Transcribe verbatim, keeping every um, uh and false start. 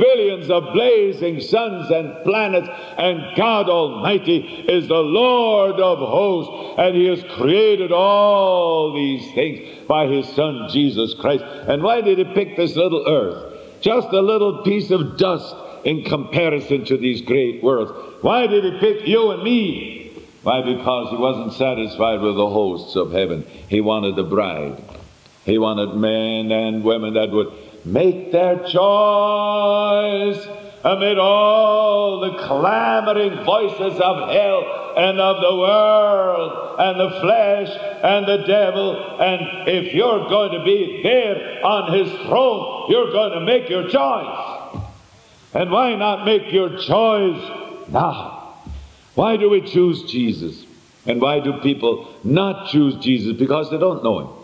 billions of blazing suns and planets, and God Almighty is the Lord of hosts, and He has created all these things by His Son, Jesus Christ. And why did He pick this little earth? Just a little piece of dust in comparison to these great worlds. Why did He pick you and me? Why? Because He wasn't satisfied with the hosts of heaven. He wanted a bride. He wanted men and women that would make their choice amid all the clamoring voices of hell and of the world and the flesh and the devil. And if you're going to be there on His throne, you're going to make your choice. And why not make your choice now? Why do we choose Jesus? And why do people not choose Jesus? Because they don't know Him.